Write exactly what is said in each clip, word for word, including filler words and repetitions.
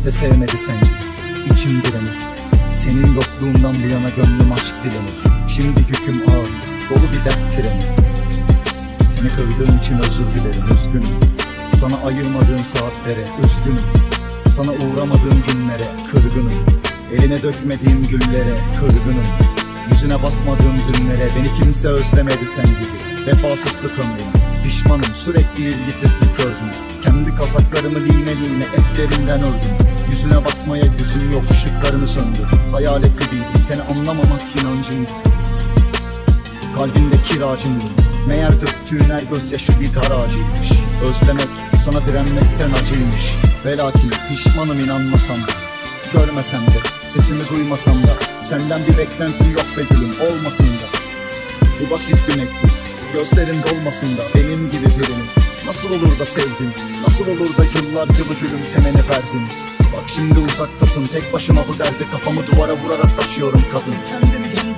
kimse sevmedi sen gibi. İçim direnir, senin yokluğundan bir yana gönlüm aşk dilenir. Şimdi yüküm ağır, dolu bir dert treni. Seni kırdığım için özür dilerim, üzgünüm. Sana ayırmadığım saatlere üzgünüm. Sana uğramadığım günlere kırgınım. Eline dökmediğim güllere kırgınım. Yüzüne bakmadığım günlere beni kimse özlemedi sen gibi. Vefasızlık ömrüm, pişmanım, sürekli ilgisizlik gördüm. Kendi kasaklarımı line line etlerinden ördüm. Yüzüne bakmaya yüzüm yok, ışıklarını söndür. Hayalet gibiydim, seni anlamamak inancımdı. Kalbimde kiracındım, meğer döktüğün her gözyaşı bir garajıymış. Özlemek sana direnmekten acıymış. Ve lakin pişmanım inanmasam da, görmesem de, sesimi duymasam da. Senden bir beklentim yok be gülüm, olmasın da. Bu basit bir mektup, gözlerin dolmasın da. Benim gibi birini nasıl olur da sevdim, nasıl olur da yıllar yılı gülümsemeni verdim. Bak şimdi uzaktasın, tek başıma bu derdi kafamı duvara vurarak taşıyorum kadın. Kendimi yendim.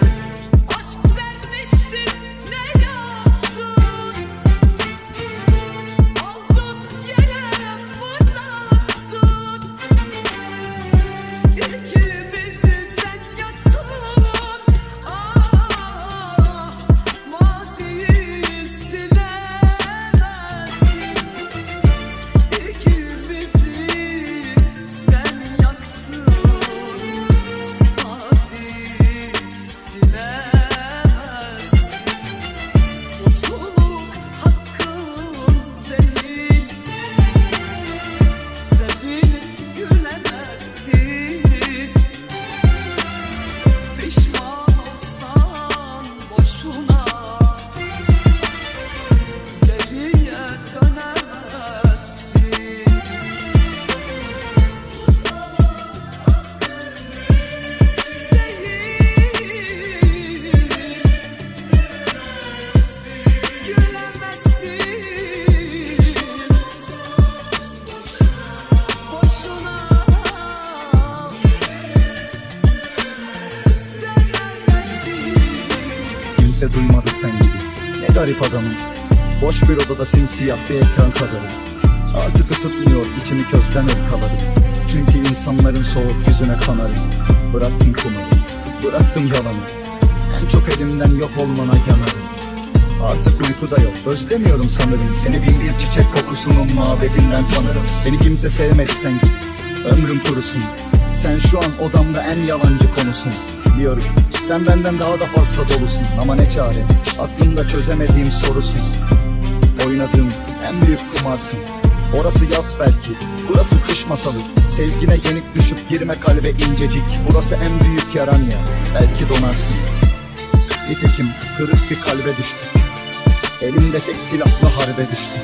Kimse duymadı sen gibi, ne garip adamım. Boş bir odada simsiyah bir ekran kadarım. Artık ısıtmıyor içimi közden ırkalarım. Çünkü insanların soğuk yüzüne kanarım. Bıraktım kumarı, bıraktım yalanı. En çok elimden yok olmana yanarım. Artık uyku da yok, özlemiyorum sanırım. Seni bin bir çiçek kokusunun mabedinden tanırım. Beni kimse sevmedi sen gibi, ömrüm kurusun. Sen şu an odamda en yalancı konusun. Biliyorum, sen benden daha da fazla dolusun. Ama ne çare, aklımda çözemediğim sorusun. Oynadığım en büyük kumarsın. Orası yaz belki, burası kış masalı. Sevgine yenik düşüp girme kalbe incecik. Burası en büyük yaran ya, belki donarsın. Nitekim kırık bir kalbe düştüm. Elimde tek silahla harbe düştüm.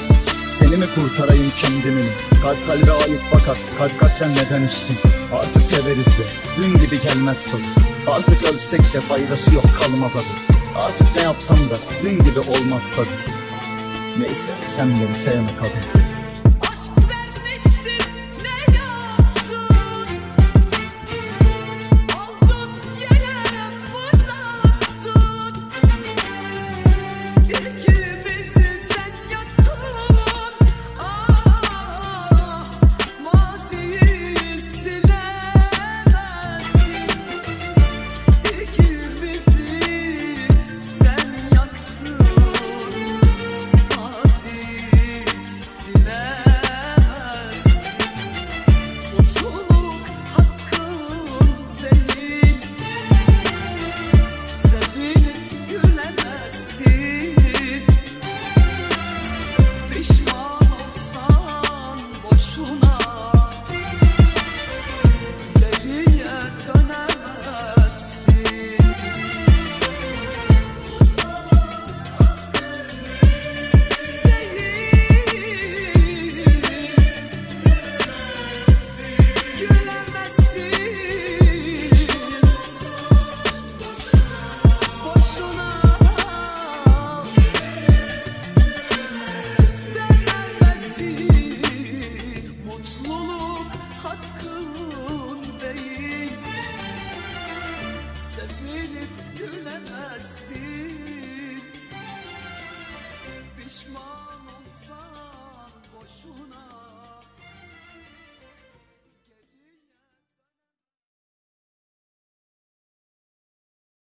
Seni mi kurtarayım kendimi mi? Kalp kalbe ait fakat kalp kalpten neden üstün? Artık severiz de dün gibi gelmez tadı. Artık ölsek de faydası yok kalmadı. Artık ne yapsam da dün gibi olmaz tadı. Neyse sen beni sevme kadın.